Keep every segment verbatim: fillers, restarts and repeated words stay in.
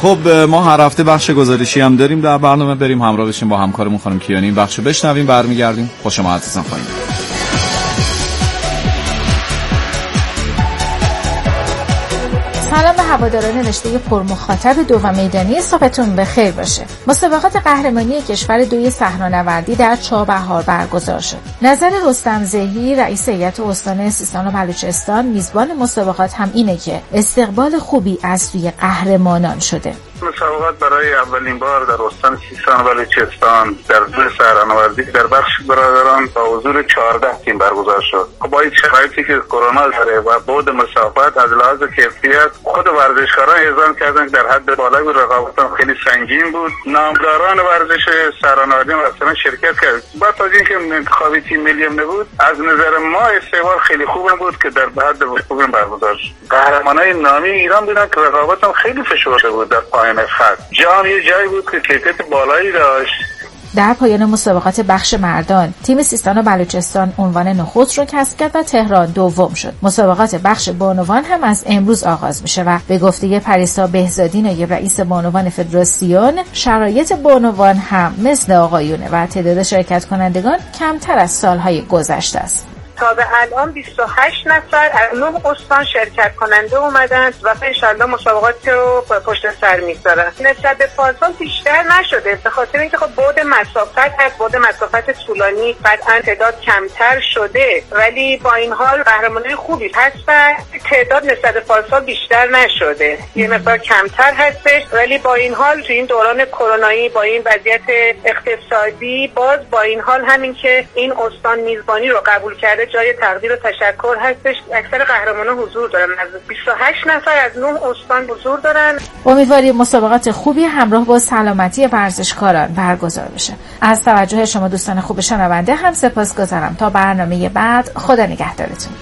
خب ما هر هفته بخش گزارشی هم داریم در برنامه، بریم همراه بشیم با همکارمون خانم کیانی این بخشو بشنویم، برمیگردیم. خوش شما عزیزان خانم. سلام به هواداران رشته پرمخاطب دو و میدانی، صبحتون بخیر باشه. مسابقات قهرمانی کشور دوی صحرانوردی در چابهار برگزار شد. نظر رستم زهی رئیس هیئت استان سیستان و بلوچستان میزبان مسابقات هم اینه که استقبال خوبی از سوی قهرمانان شده. مسابقات برای اولین بار در استان سیستان و بلوچستان در دوی صحرانوردی در بخش برادران با حضور چهارده تیم برگزار شد. با این شرایطی که کرونا داره و بعد مسافت از لحاظ کیفیت، خود ورزشکاران اعلام کردن در حد بالای بود، رقابتان خیلی سنگین بود. نامداران ورزش صحرانوردی مثلا شرکت کرد. با توجه اینکه انتخابی تیم ملی نبود، از نظر ما استقبال خیلی خوب بود که در حد خوب برگزار شد. قهرمانای نامی ایران بودن که رقابتان خیلی فشرده بود. در پایان خط جام یه جایی بود که کیفیت بالایی داشت. در پایان مسابقات بخش مردان، تیم سیستان و بلوچستان عنوان نخست رو کسب کرد و تهران دوم شد. مسابقات بخش بانوان هم از امروز آغاز میشه و به گفته پریسا بهزادی نایب رئیس بانوان فدراسیون، شرایط بانوان هم مثل آقایونه و تعداد شرکت کنندگان کمتر از سالهای گذشته است. تا به الان بیست و هشت نفر از نه استان شرکت کننده اومدن و انشالله مسابقات رو پشت سر میگذارن. نسبت به پارسال بیشتر نشده به خاطر اینکه خب بعد مسافت هست، بعد مسافت طولانی قطعا تعداد کمتر شده، ولی با این حال قهرمانای خوبی هستن. تعداد نسبت به پارسال بیشتر نشده، یه مقدار کمتر هستش، ولی با این حال تو این دوران کرونایی با این وضعیت اقتصادی باز با این حال همین که این استان میزبانی رو قبول کرده جای تقدیر و تشکر هستش. اکثر قهرمانان حضور دارن، از بیست و هشت نفر از نه استان حضور دارن. امیدواریم مسابقات خوبی همراه با سلامتی ورزشکاران برگزار بشه. از توجه شما دوستان خوب شنونده هم سپاسگزارم. تا برنامه بعد، خدا نگهدارتون.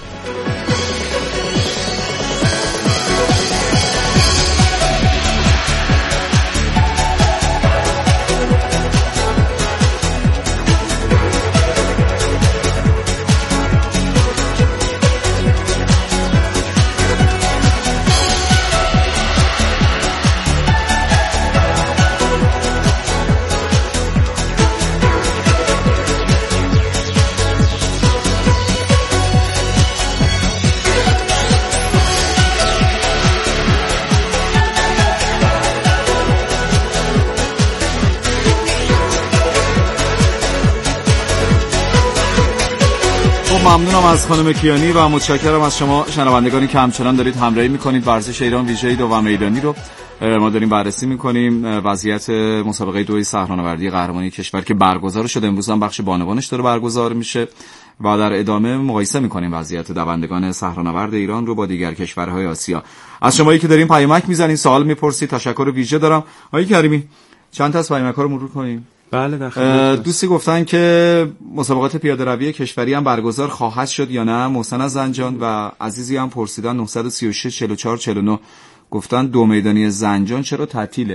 ممنونم از خانم کیانی و متشکرم از شما شنوندگانی که همچنان دارید همراهی میکنید. ورزش ایران ویژه دو و میدانی رو ما داریم بررسی میکنیم. وضعیت مسابقه دوی صحرانوردی قهرمانی کشور که برگزار شده، امروز هم بخش بانوانش داره برگزار میشه و در ادامه مقایسه میکنیم وضعیت دوندگان صحرانورد ایران رو با دیگر کشورهای آسیا. از شمایی که دارین پیامک میزنین، سوال میپرسید، تشکر ویژه دارم. آقای کریمی چند تا از پیامک‌ها رو مرور کنیم؟ بله در دوستی گفتن که مسابقات پیاده روی کشوری هم برگزار خواهد شد یا نه. محسن از زنجان و عزیزی هم پرسیدن نه سه شش چهار چهار چهار نه، گفتن دو میدانی زنجان چرا تعطیله؟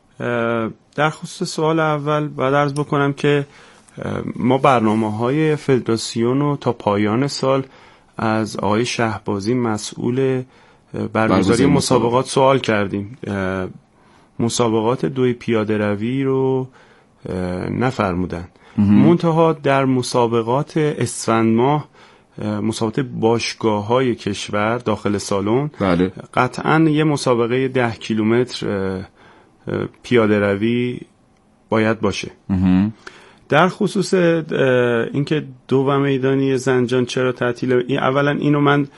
در خصوص سوال اول باید عرض بکنم که ما برنامه‌های فدراسیون رو تا پایان سال از آقای شهبازی مسئول برگزاری مسابقات سوال کردیم. مسابقات دوی پیاده روی رو نفرمودن. منتها در مسابقات اسفند ماه، مسابقات باشگاه های کشور داخل سالن، بله. قطعا یه مسابقه ده کیلومتر پیاده روی باید باشه. در خصوص اینکه دو و میدانی زنجان چرا تعطیله، این اولا اینو من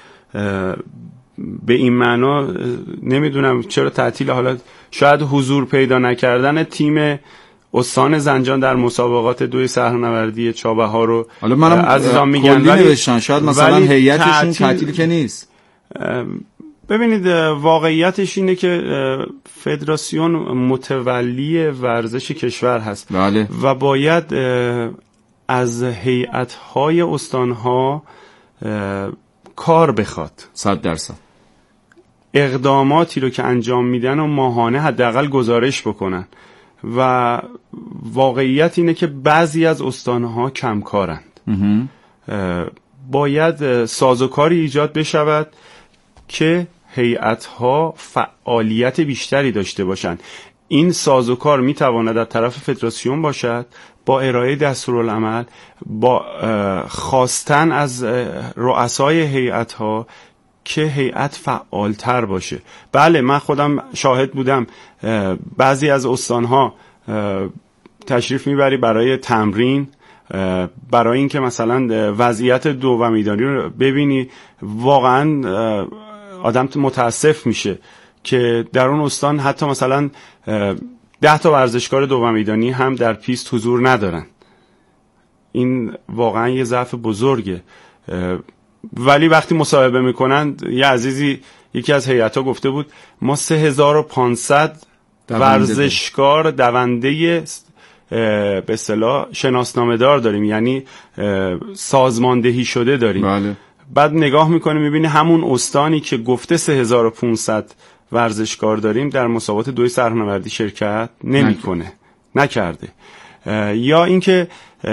به این معنا نمیدونم چرا تعطیل، حالا شاید حضور پیدا نکردن تیم استان زنجان در مسابقات دوی صحرانوردی چابهار رو حالا منم عزیزان میگن، ولی نوشتن شاید مثلا هیئتشون تعطیل که نیست. ببینید واقعیتش اینه که فدراسیون متولی ورزش کشور هست، بله. و باید از هیئت‌های استان‌ها کار بخواد. صد درصد اقداماتی رو که انجام میدن و ماهانه حداقل گزارش بکنن. و واقعیت اینه که بعضی از استان‌ها کمکارند. باید سازوکاری ایجاد بشود که هیئت‌ها فعالیت بیشتری داشته باشند. این سازوکار میتواند از طرف فدراسیون باشد با ارائه دستورالعمل، با خواستن از رؤسای هیئت‌ها که هیئت فعالتر باشه. بله من خودم شاهد بودم بعضی از استان‌ها تشریف میبری برای تمرین، برای اینکه مثلا وضعیت دو و میدانی رو ببینی، واقعا آدم متاسف میشه که در اون استان حتی مثلا ده تا ورزشکار دو و میدانی هم در پیست حضور ندارن. این واقعا یه ضعف بزرگه. ولی وقتی مصاحبه میکنن، یه عزیزی یکی از هیئت‌ها گفته بود ما سه هزار و پانصد ورزشکار دونده به اصطلاح شناسنامه دار داریم، یعنی سازماندهی شده داریم. بله. بعد نگاه میکنیم میبینی همون استانی که گفته سه هزار و پانصد ورزشکار داریم در مسابقات دوی صحرانوردی شرکت نمیکنه، نکرده. یا اینکه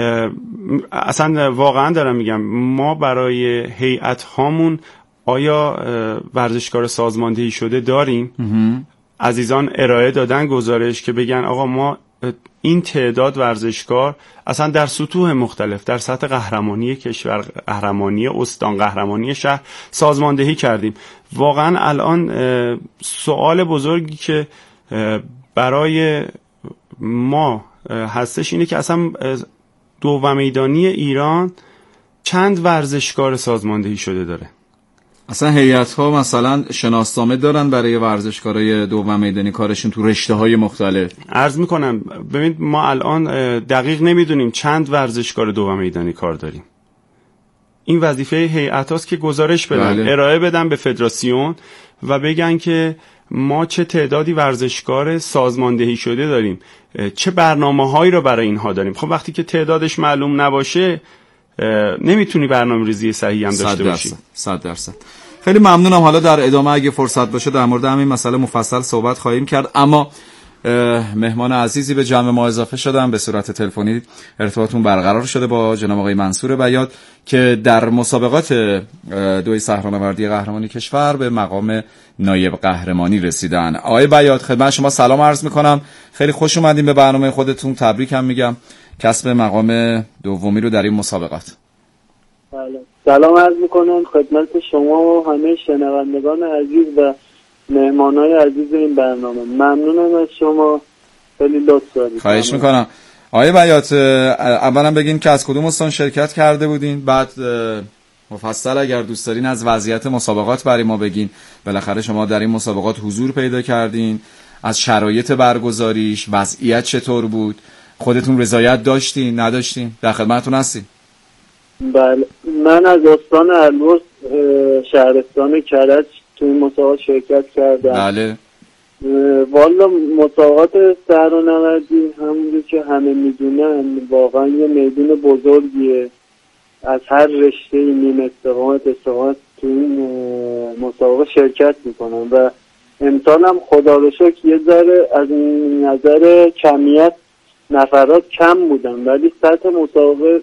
اصلا واقعا دارم میگم ما برای هیئت هامون آیا ورزشکار سازماندهی شده داریم؟ عزیزان ارائه دادن گزارش که بگن آقا ما این تعداد ورزشکار اصلا در سطوح مختلف در سطح قهرمانی کشور، قهرمانی استان، قهرمانی شهر سازماندهی کردیم. واقعا الان سوال بزرگی که برای ما هستش اینه که اصلا دو و میدانی ایران چند ورزشکار سازماندهی شده داره؟ اصلا هیئت‌ها مثلا شناسنامه دارن برای ورزشکارای دو و میدانی کارشون تو رشته‌های مختلف؟ عرض میکنم ببینید ما الان دقیق نمیدونیم چند ورزشکار دو و میدانی کار داریم. این وظیفه هیئت‌هاست که گزارش بدن، بله. ارائه بدن به فدراسیون و بگن که ما چه تعدادی ورزشکار سازماندهی شده داریم، چه برنامه‌هایی رو برای اینها داریم. خب وقتی که تعدادش معلوم نباشه نمیتونی برنامه‌ریزی صحیحی هم داشته باشی. صد درصد. خیلی ممنونم. حالا در ادامه اگه فرصت باشه در مورد همین مسئله مفصل صحبت خواهیم کرد، اما مهمان عزیزی به جمع ما اضافه شدن، به صورت تلفنی ارتباطمون برقرار شده با جناب آقای منصور بیات که در مسابقات دوی صحرانوردی قهرمانی کشور به مقام نایب قهرمانی رسیدن. آقای بیات خدمت شما سلام عرض میکنم، خیلی خوش اومدین به برنامه خودتون، تبریکم میگم کسب مقام دومی رو در این مسابقات. بله. سلام عرض میکنم خدمت شما و همه شنوندگان عزیز و مهمانای عزیز این برنامه. ممنونم از شما، خیلی لطف دارید. خواهش میکنم. آقای بیات اولا بگین که از کدوم استان شرکت کرده بودین، بعد مفصل اگر دوست دارین از وضعیت مسابقات برای ما بگین. بالاخره شما در این مسابقات حضور پیدا کردین، از شرایط برگزاریش وضعیت چطور بود، خودتون رضایت داشتین نداشتین؟ در خدمتتون هستیم. بله، من از استان البرز شهرستان کرج توی مسابقات شرکت کردم. بله. والا مسابقات صحرانوردی همونجور که همه میدونن واقعا یه میدون بزرگیه، از هر رشته نیم استقامت استقامت توی این مسابقه شرکت میکنن و امسال هم خدا رو شکر یه ذره از نظر کمیت نفرات کم بودن، ولی سطح مسابقه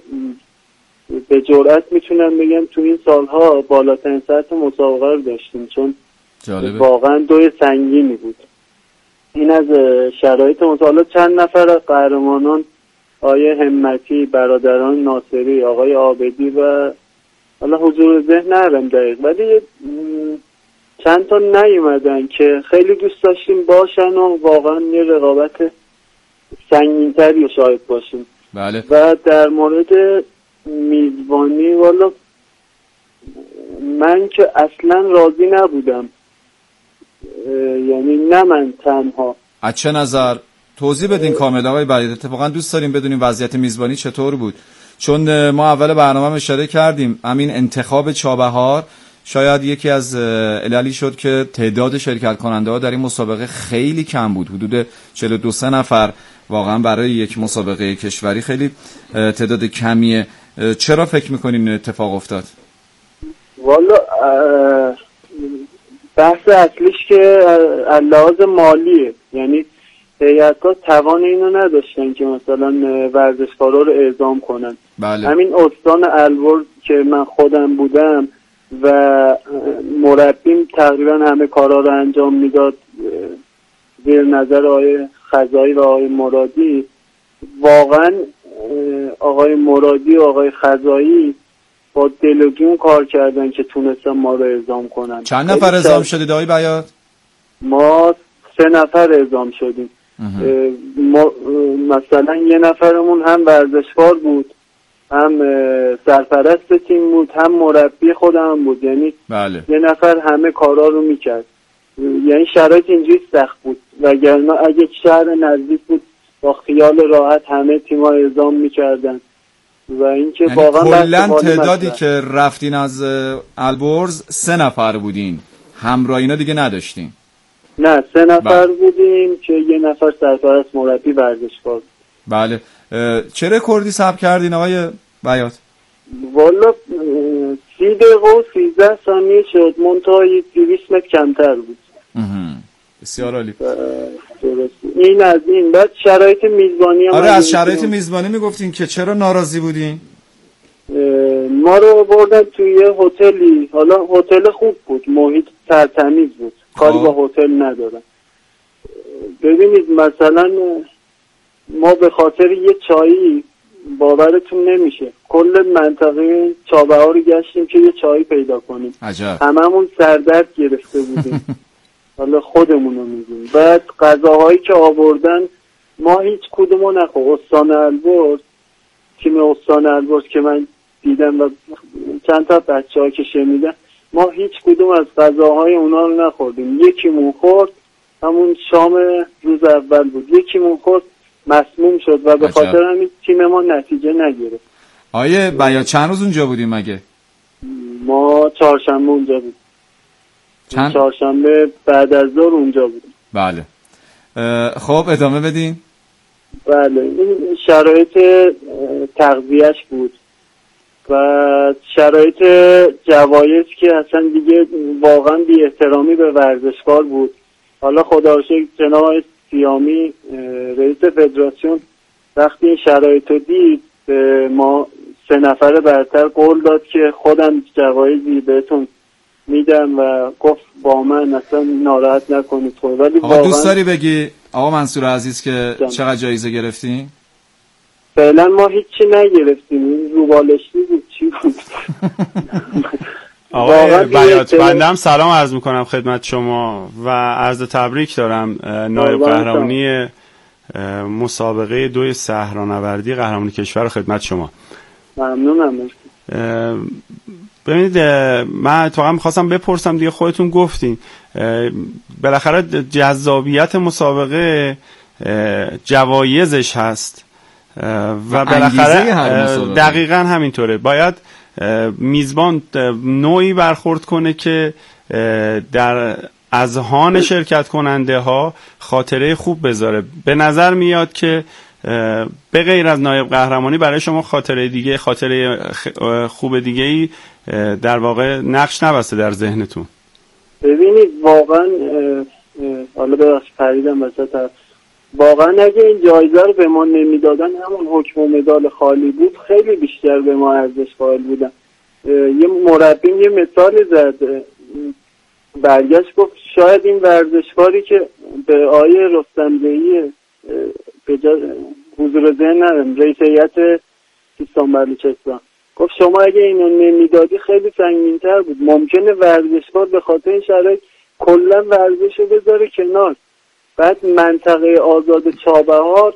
به جرئت میتونم بگم تو این سالها بالاترین سطح مسابقه رو داشتیم، چون جالبه. واقعا دوی سنگینی بود. این از شرایط مسابقه. چند نفر از قهرمانان، آقای همتی، برادران ناصری، آقای عابدی و حالا حضور ذهن ندارم دقیق، ولی چند تا نیومدن که خیلی دوست داشتیم باشن و واقعا یه رقابت سنگین‌تری رو شاهد باشیم. بله. و در مورد میزبانی والا من که اصلا راضی نبودم، یعنی نه من تنها. از چه نظر؟ توضیح بدین کامل آقای بیات. اتفاقا دوست داریم بدونیم وضعیت میزبانی چطور بود، چون ما اول برنامه اشاره کردیم همین انتخاب چابهار شاید یکی از عللی شد که تعداد شرکت کننده ها در این مسابقه خیلی کم بود، حدود چهل و دو نفر. واقعا برای یک مسابقه کشوری خیلی تعداد کمیه. چرا فکر میکنین اتفاق افتاد؟ والا بحث اصلیش که لحاظ مالیه، یعنی هیئت‌ها توان اینو نداشتن که مثلا ورزشکارا رو اعزام کنن. بله. همین استان البرز که من خودم بودم و مربیم تقریبا همه کارا رو انجام میداد زیر نظر آقای خزایی و آقای مرادی. واقعا آقای مرادی و آقای خزایی با دل و جون کار کردن که تونستن ما رو اعزام کنن. چند نفر اعزام شدید آقای بیات؟ ما سه نفر اعزام شدیم. ما مثلا یه نفرمون هم ورزشکار بود، هم سرپرست تیم بود، هم مربی خودم بود. یعنی بله. یه نفر همه کارا رو میکرد. یعنی شرایط اینجوری سخت بود، وگرنه اگه شهر نزدیک بود با خیال راحت همه تیم‌ها اعزام میکردن. و اینکه یعنی واقعا کلا تعدادی که رفتین از البرز سه نفر بودین، همراه اینا دیگه نداشتین؟ نه، سه نفر با. بودیم که یه نفر سرپرست مربی ورزشکار. بله. چه رکوردی ثبت کردین آقای بیات؟ والا سی دقیقه و سیزده ثانیه شد، منتها یه دویست متر کمتر بود. بسیار عالی. این از این. بعد شرایط میزبانی هم آره از شرایط میزبانی میگفتین که چرا ناراضی بودین؟ ما رو بردن توی یه هتلی، حالا هتل خوب بود، محیط ترتمیز بود، کاری با هتل ندارن. ببینید مثلا ما به خاطر یه چایی باورتون نمیشه کل منطقه چابهار رو گشتیم که یه چایی پیدا کنیم. عجب. هممون سردرد گرفته بودیم. حالا خودمون رو میگیم. بعد غذاهایی که آوردن ما هیچ کدومو نخور. استان البرز، تیم استان البرز که من دیدم و چند تا بچه ها که شنیدن، ما هیچ کدوم از غذاهای اونا رو نخوردیم. یکیمون خورد، همون شام روز اول بود، یکیمون خورد مسموم شد و به خاطر همین تیم ما نتیجه نگرفت. آیه بیا چند روز اونجا بودیم مگه؟ ما چهارشنبه اونجا بودیم. چند؟ چهارشنبه بعد از ظهر اونجا بودیم. بله. خب ادامه بدین. بله، این شرایط تغذیه‌اش بود و شرایط جوایز که اصلا دیگه واقعا بی احترامی به ورزشکار بود. حالا خدا رو شکر جناب سیامی رئیس فدراسیون وقتی این شرایط رو دید به ما سه نفر برتر قول داد که خودم جوایزی بهتون میدم و گفت با من اصلا ناراحت نکنید. ولی آقا دوست داری بگی آقا منصور عزیز که جان. چقدر جایزه گرفتین؟ فعلا ما هیچی نگرفتیم، روبالشتی بود چی بود. آقای بیات بنده سلام عرض میکنم خدمت شما و عرض تبریک دارم. نایب قهرمانی مسابقه دوی صحرانوردی قهرمانی کشور خدمت شما. ممنونم. ببینید من اتفاقا میخواستم بپرسم دیگه خودتون گفتین بالاخره جذابیت مسابقه جوایزش هست و بالاخره دقیقاً همینطوره. باید میزبان نوعی برخورد کنه که در اذهان شرکت کننده ها خاطره خوب بذاره. به نظر میاد که به غیر از نایب قهرمانی برای شما خاطره دیگه خاطره خوب دیگه ای در واقع نقش نبسته در ذهنتون. ببینید واقعا حالا ببخش پریدم وسط، واقعا اگه این جایزه رو به ما نمیدادن همون حکم و مدال خالی بود خیلی بیشتر به ما ارزش قائل بودن. یه مربی یه مثال زد، برگشت گفت شاید این ورزشکاری که به آیه رستم‌زئی به جا حضور ذهن ندارم رئیس هیئت سیستان بلوچستان گفت شما اگه اینو نمیدادی خیلی سنگین‌تر بود. ممکنه ورزشکار به خاطر این شرایط کلا ورزش رو بذاره کنار. بعد منطقه آزاد چابهار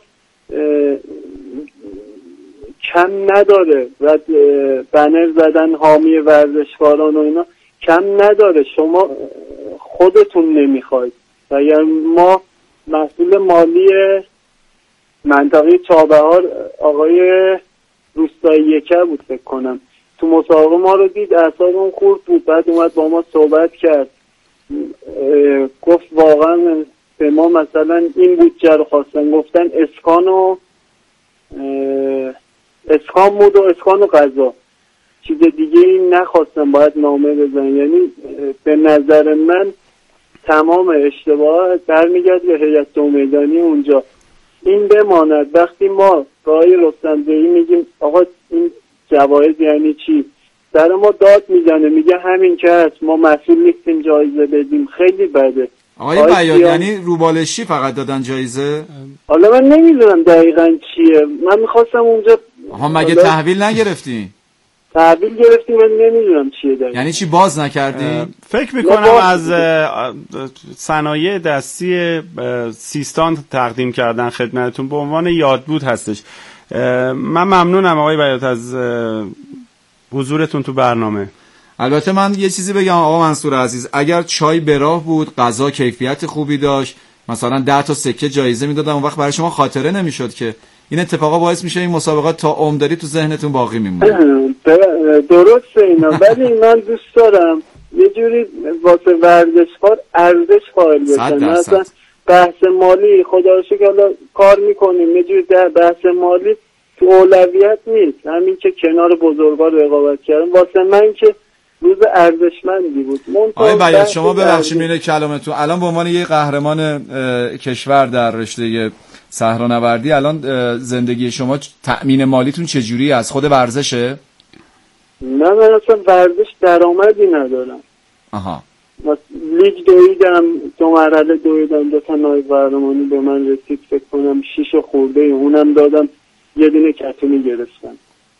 کم نداره و بنر زدن حامی ورزشکاران و اینا کم نداره. شما خودتون نمیخواید و یعنی ما مسئول مالی منطقه چابهار آقای روستایی یکه بود فکر کنم، تو مسابقه ما رو دید اعصابمون خورد بود. بعد اومد با ما صحبت کرد، گفت واقعا به ما مثلا این بودجه رو خواستن، گفتن اسکان و اسکان بود و اسکان و غذا، چیز دیگه این نخواستن، باید نامه بزن. یعنی به نظر من تمام اشتباهات برمیگرد به هیئت دو میدانی اونجا. این بماند وقتی ما برای رستم‌زئی میگیم آقا این جوایز یعنی چی، سر ما داد میزنه، میگه همین که هست، ما مسئول نیستیم جایزه بدیم. خیلی بده. آقای بیات یعنی روبالشی فقط دادن جایزه؟ حالا من نمیدونم دقیقاً چیه. من میخواستم اونجا ها مگه تحویل نگرفتین؟ تحویل گرفتیم، من نمیدونم چیه دقیقاً. یعنی چی باز نکردین؟ فکر میکنم از صنایع دستی سیستان تقدیم کردن خدمتتون به عنوان یادبود هستش. من ممنونم آقای بیات از حضورتون تو برنامه. البته من یه چیزی بگم آقا منصور عزیز، اگر چای به راه بود، غذا کیفیت خوبی داشت، مثلا ده تا سکه جایزه میدادم، اون وقت برای شما خاطره نمیشد که این اتفاقا باعث میشه این مسابقات تا عمر تو ذهنتون باقی میمونه. درسته اینا، ولی من دوست دارم یه جوری واسه ورزشکار ارزش قائل بشن. مثلا بحث مالی خدا رو شکر حالا کار میکنیم، یه جوری در بحث مالی تو اولویت نیست. همین که کنار بزرگا رقابت کردن واسه من که روز ارزشمندی بود. آقای بیات شما ببخشید میره کلامتون، الان به عنوان یه قهرمان کشور در رشته صحرانوردی الان زندگی شما تأمین مالیتون چجوری از خود ورزشه؟ نه من اصلا ورزش درآمدی ندارم. آها. لیگ دویدم، دو مرحله دویدم، دو تا نایب قهرمانی به من رسید، فکر کنم شیش خورده اونم دادم، یه دونه کتونی گرفتم.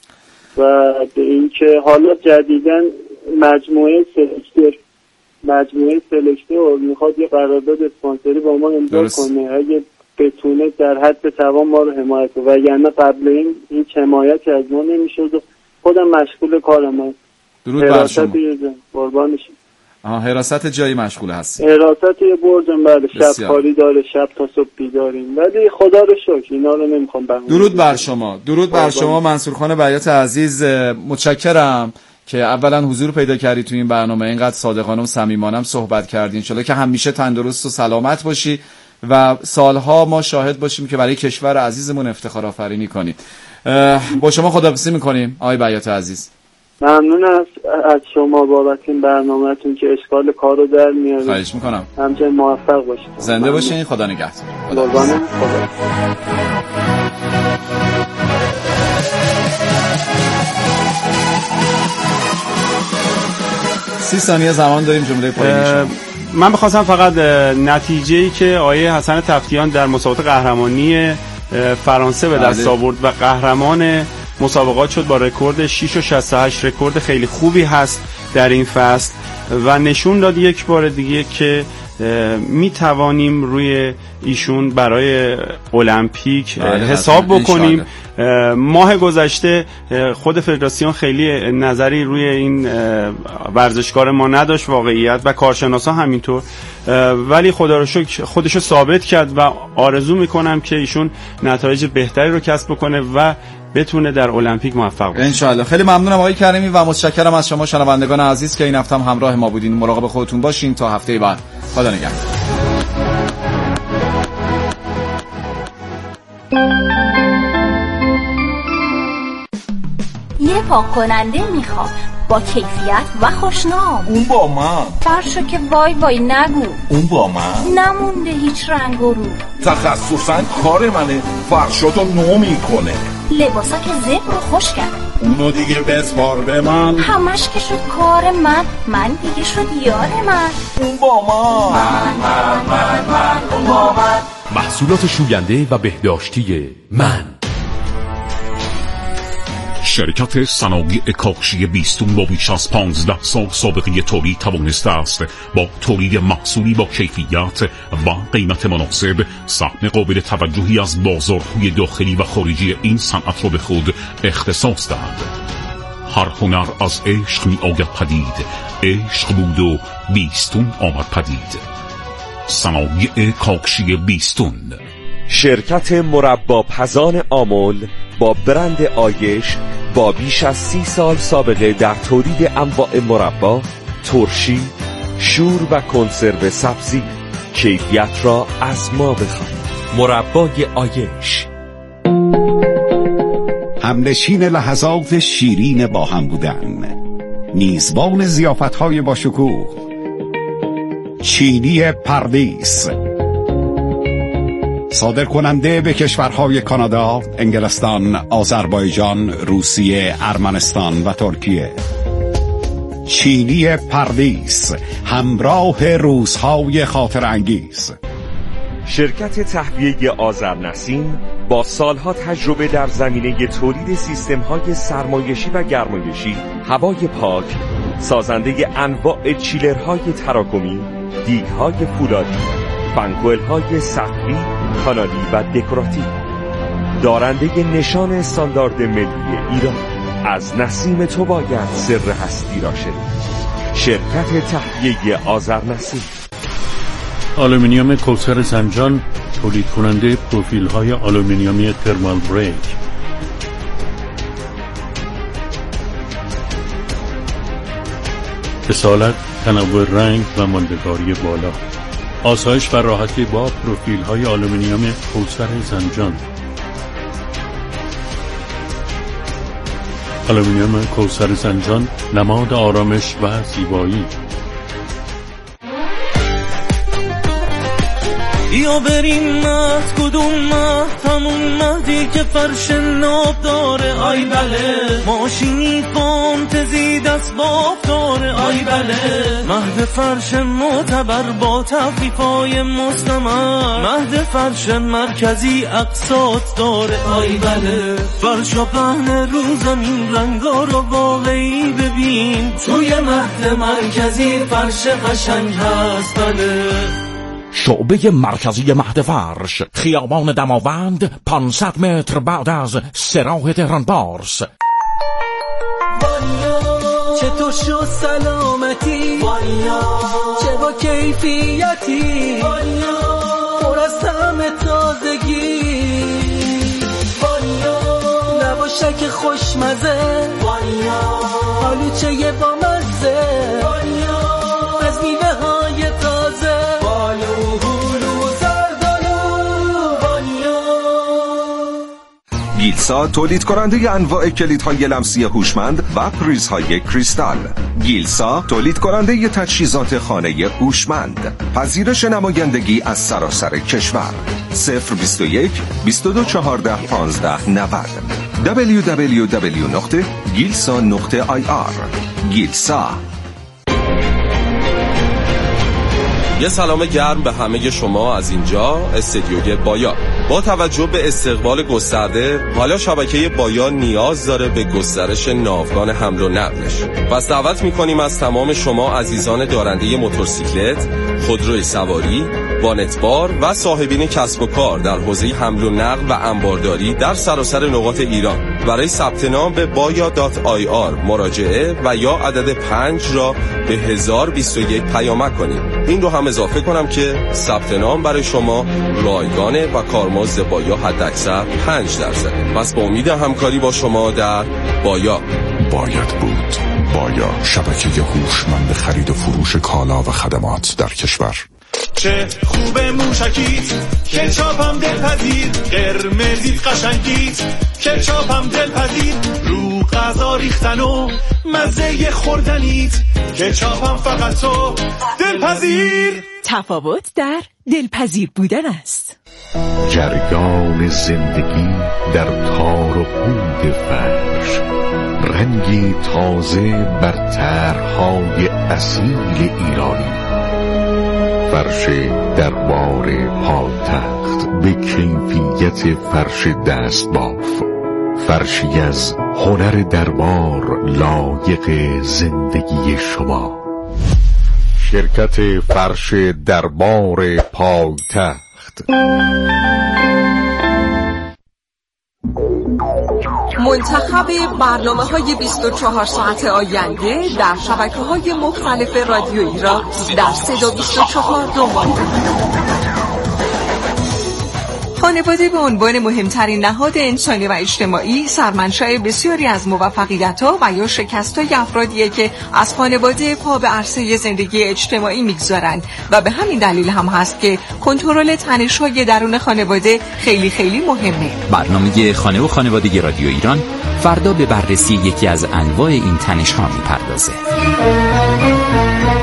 و به این که حالا جدیدن مجموعه سلکتر مجموعه سلکتر میخواد یه قرارداد اسپانسری با ما امضا کنه، اگه بتونه در حد توان ما رو حمایت کنه، وگرنه قبل این هیچ حمایتی از ما نمیشد و خودم مشغول کارم. درود بر شما. قربانشم. آها حراست جایی مشغول هست. حراست یه برجم بعد شب کاری داره، شب تا صبح بیداریم، ولی خدا رو شکر اینا رو نمیخوام بهونه. درود بر شما. درود بر شما منصور خان بیات عزیز، متشکرم که اولا حضور پیدا کردی تو این برنامه، اینقدر صادقانه و صمیمانه صحبت کردین. ان شاءالله که همیشه تندرست و سلامت باشی و سالها ما شاهد باشیم که برای کشور عزیزمون افتخار آفرینی کنی. با شما خداحافظی میکنیم آقای بیات عزیز. ممنون از از شما بابت این برنامه‌تون که اشکال کارو در میارید. خواهش میکنم. همچنین موفق باشید. زنده باشین. خدا نگهدار. قربان خدا. سی ثانیه زمان داریم جمله پایانی. من بخواستم فقط نتیجه‌ای که آیه حسن تفتیان در مسابقات قهرمانی فرانسه به دست آورد و قهرمان مسابقات شد با رکورد شش و شصت و هشت، رکورد خیلی خوبی هست در این فصل و نشون داد یک بار دیگه که می توانیم روی ایشون برای المپیک حساب بکنیم. ماه گذشته خود فدراسیون خیلی نظری روی این ورزشکار ما نداشت واقعیت و کارشناسا همینطور، ولی خدا رو شکر خودشو ثابت کرد و آرزو میکنم که ایشون نتایج بهتری رو کسب بکنه و بتونه در المپیک موفق بشه ان شاء الله. خیلی ممنونم آقای کریمی و متشکرم از شما شنوندگان عزیز که این هفته هم همراه ما بودین. مراقب خودتون باشین تا هفته بعد. خدا نگهدار. یه پاک کننده میخوام با کیفیت و خوشنام. اون با من. فرشو که وای وای نگو. اون با من. نمونده هیچ رنگ و رو. تخصصاً کار منه، فرشاتو نو میکنه. لباسا که زبر و خوش کرد. اونو دیگه بسپار به من. همش که شد کار من، من دیگه شد یار من. اون با من. من من من من اون با من. محصولات شوینده و بهداشتی من. شرکت صنایع کاشی بیستون با بیش از پانزده سال سابقه تولید توانسته است با تولید محصولی با کیفیت و قیمت مناسب سهم قابل توجهی از بازارهای داخلی و خارجی این صنعت را به خود اختصاص دهد. هر هنر از عشق می آید پدید، عشق بود و بیستون آمد پدید. صنایع کاشی بیستون. شرکت مربا پزان آمل با برند آیش با بیش از سی سال سابقه در تولید انواع مربا، ترشی، شور و کنسرو سبزی. کیفیت را از ما بخوان. مربای آیش. همنشین لحظات شیرین با هم بودن، میزبان ضیافت‌های با شکوه، چینی پردیس، صادر کننده به کشورهای کانادا، انگلستان، آذربایجان، روسیه، ارمنستان و ترکیه. چینی پردیس، همراه روزهای خاطر انگیز. شرکت تهویه آذرنسیم با سالها تجربه در زمینه تولید سیستم‌های سرمایشی و گرمایشی، هوای پاک، سازنده انواع چیلرهای تراکمی، دیگ‌های فولادی، فنکوئل‌های سقفی، کانالی و دکوراتیو، دارنده نشان استاندارد ملی ایران. از نسیم تو باید سر هستی را شنید. شرکت تهویه آذرنسیم. آلومینیوم کوثر زنجان، تولید کننده پروفیل های آلومینیومی ترمال بریک. اصالت، تنوع رنگ و ماندگاری بالا. آسایش و راحتی با پروفیل های آلومینیوم کوثر زنجان. آلومینیوم کوثر زنجان، نماد آرامش و زیبایی. یا بریم مهد، کدوم مهد؟ همون مهدی که فرش ناب داره. آی بله، ماشینی فانتزی دست باب داره. آی بله، مهد فرش معتبر با تخفیفای مستمر. مهد فرش مرکزی اقساط داره. آی بله، فرشا پهن رو زمین، رنگا رو واقعی ببین. توی مهد مرکزی فرش قشنگ هست. بله، شعبه مرکزی مهد فرش، خیابان دماوند، پانصد متر بعد از سراح تهران پارس. چطور شد سلامتی؟ چه با کیفیتی؟ پر از طعم تازگی، نباشه که خوشمزه، آلوچه یه با مزه، از میوه های تازه، گیلسا تولید کننده انواع کلیدهای لمسی هوشمند و پریزهای کریستال. گیلسا تولید کننده تجهیزات خانه هوشمند. پذیرش نمایندگی از سراسر کشور. صفر بیست و یک بیست و دو چهارده پانزده نود. دبلیو دبلیو دبلیو نقطه گیلسا نقطه آی آر. گیلسا. یه سلام گرم به همه شما از اینجا استدیوی بایا. با توجه به استقبال گسترده، حالا شبکه بایا نیاز داره به گسترش ناوگان حمل و نقلش. پس دعوت می‌کنیم از تمام شما عزیزان دارنده موتورسیکلت، خودروی سواری، وانتبار و صاحبین کسب و کار در حوزه حمل و نقل و انبارداری در سراسر نقاط ایران برای ثبت نام به بایا دات آی آر مراجعه و یا عدد پنج را به هزار و بیست و یک پیامک کنید. این رو هم اضافه کنم که ثبت نام برای شما رایگانه و کارمزد بایا حداکثر پنج درصد. پس با امید همکاری با شما در بایا. باید بود. بایا، شبکه هوشمند خرید و فروش کالا و خدمات در کشور. چه خوبه موشکیت، کچاپم دلپذیر، قرمزیت قشنگیت، کچاپم دلپذیر، رو غذا ریختن و مزه خوردنیت، کچاپم فقط تو دلپذیر. تفاوت در دلپذیر بودن است. جریان زندگی در تار و پود فرش، رنگی تازه بر طرح‌های اصیل ایرانی. فرش دربار پایتخت به کیفیت فرش دستباف، فرشی از هنر دربار لایق زندگی شما. شرکت فرش دربار پایتخت. منتخب برنامه‌های بیست و چهار ساعت آینده در شبکه‌های مختلف رادیویی را در صدا بیست و چهار دنبال کنید. خانواده به عنوان مهمترین نهاد انسانی و اجتماعی سرمنشأ بسیاری از موفقیت‌ها و یا شکست‌های افرادیه که از خانواده پا به عرصه زندگی اجتماعی می‌گذارند و به همین دلیل هم هست که کنترل تنش‌های درون خانواده خیلی خیلی مهمه. برنامه خانه و خانوادگی رادیو ایران فردا به بررسی یکی از انواع این تنش‌ها می‌پردازه.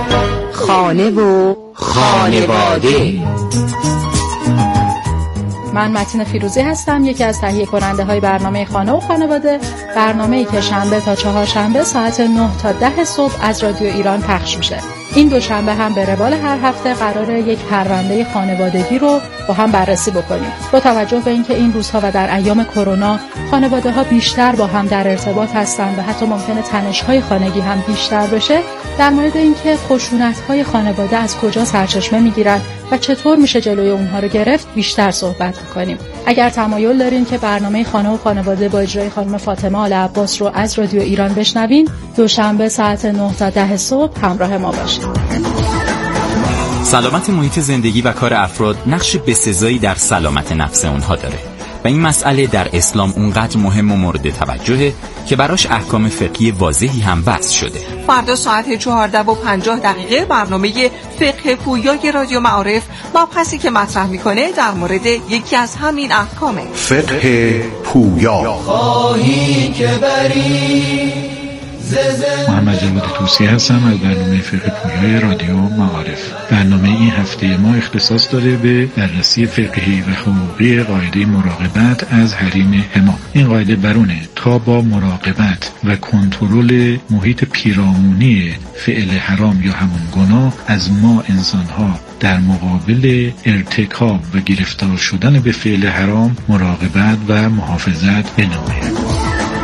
خانه و خانواده. من متین فیروزی هستم، یکی از تهیه کننده های برنامه خانه و خانواده، برنامه‌ای که شنبه تا چهارشنبه ساعت نه تا ده صبح از رادیو ایران پخش میشه. این دوشنبه هم به روال هر هفته قراره یک پرونده خانوادگی رو با هم بررسی بکنیم. با توجه به اینکه این روزها و در ایام کرونا خانواده‌ها بیشتر با هم در ارتباط هستن و حتی ممکنه تنش‌های خانگی هم بیشتر بشه، در مورد اینکه خشونت‌های خانواده از کجا سرچشمه می‌گیرن و چطور میشه جلوی اونها رو گرفت بیشتر صحبت می‌کنیم. اگر تمایل دارین که برنامه خانه و خانواده با اجرای خانم فاطمه آل عباس رو از رادیو ایران بشنوین، دوشنبه ساعت نه تا ده صبح همراه ما باشید. سلامت محیط زندگی و کار افراد نقش بسزایی در سلامت نفس اونها داره و این مسئله در اسلام اونقدر مهم و مورد توجهه که براش احکام فقهی واضحی هم وضع شده. فردا ساعت چهارده و پنجاه دقیقه برنامه فقه پویای رادیو معارف مبحثی که مطرح میکنه در مورد یکی از همین احکامه. فقه پویا. خواهی که بری محمد جواد توسی هستم از برنامه فقه پویای رادیو معارف. برنامه این هفته ما اختصاص داره به بررسی فقهی و حقوقی قاعده مراقبت از حریم حمام. این قاعده برونه تا با مراقبت و کنترل محیط پیرامونی فعل حرام یا همون گناه از ما انسان‌ها در مقابل ارتکاب و گرفتار شدن به فعل حرام مراقبت و محافظت بنماییم.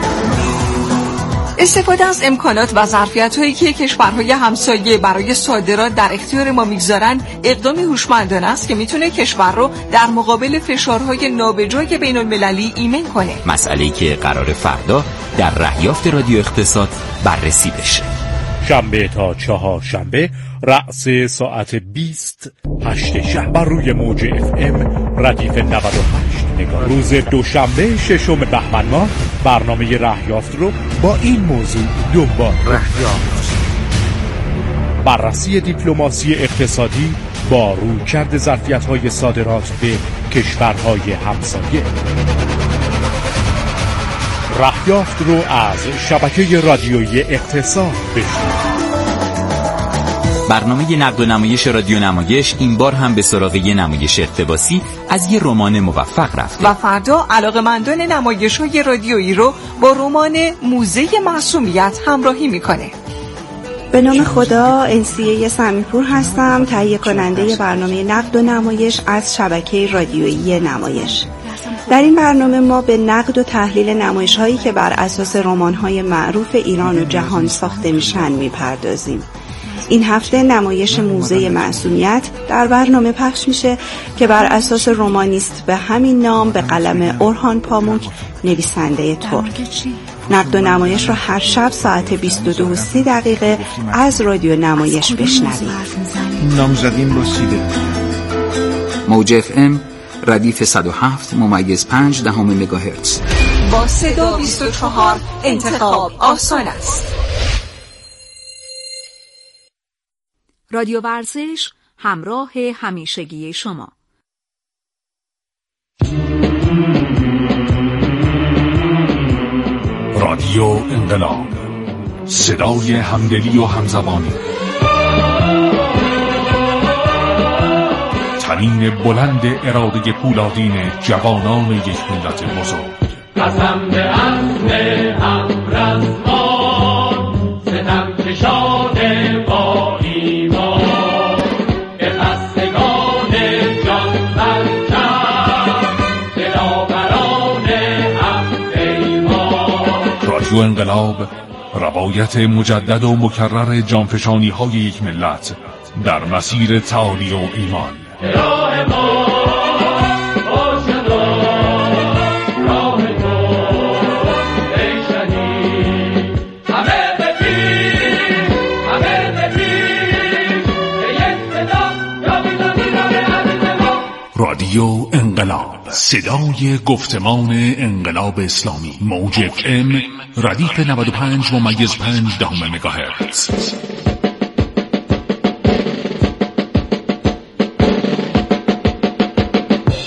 استفاده از امکانات و ظرفیت‌هایی که کشورهای همسایه برای صادرات در اختیار ما میگذارن اقدامی هوشمندانه است که میتونه کشور رو در مقابل فشارهای نابجای بین‌المللی ایمن کنه. مسئله‌ای که قرار فردا در رهیافت رادیو اقتصاد بررسی بشه. شنبه تا چهار شنبه رأس ساعت بیست هشت شب بر روی موج اف ام ردیف نود و هشت نگاه. روز دوشنبه ششم بهمن ماه برنامه رهیافت رو با این موضوع دنبال رهیافت. بررسی دیپلماسی اقتصادی با رویکرد ظرفیت‌های صادرات به کشورهای همسایه. رهیافت رو از شبکه رادیویی اقتصاد بشنوید. برنامه نقد و نمایش رادیو نمایش این بار هم به سراغ یه نمایش اقتباسی از یه رمان موفق رفته و فردا علاقه‌مندان نمایش‌های رادیویی رو با رمان موزه معصومیت همراهی میکنه. به نام خدا، انسیه سمیپور هستم، تهیه کننده برنامه نقد و نمایش از شبکه رادیویی نمایش. در این برنامه ما به نقد و تحلیل نمایش‌هایی که بر اساس رمان‌های معروف ایران و جهان ساخته میشن میپردازیم. این هفته نمایش موزه معصومیت در برنامه پخش میشه که بر اساس رمانیست به همین نام به قلم اورهان پاموک، نویسنده ترک. نقد و نمایش رو هر شب ساعت بیست و دو و سی دقیقه از رادیو نمایش بشنوید. نامزدین با سیده موج اف ام ردیف صد و هفت ممیز پنج دهم مگاهرتز. با صدا بیست و چهار انتخاب آسان است. رادیو ورزش همراه همیشگی شما. رادیو انقلاب، صدای همدلی و همزبانی، تنین بلند اراده پولادین جوانان یک ملت بزرگ. قسم به عزم همرزمان، ستم کشاده با ایمان، به خستگان جان برکن، دلاوران همپیمان. رادیو انقلاب، روایت مجدد و مکرر جانفشانی های یک ملت در مسیر تعالی و ایمان. راه ما باشد راه تو ای شهید، همه به پیش همه به پیش به یک صدا یا بیدانی را به عزیز ما. رادیو انقلاب، صدای گفتمان انقلاب اسلامی. موج اف ام ردیف نود و پنج ممیز پنج دهم مگاهرتز.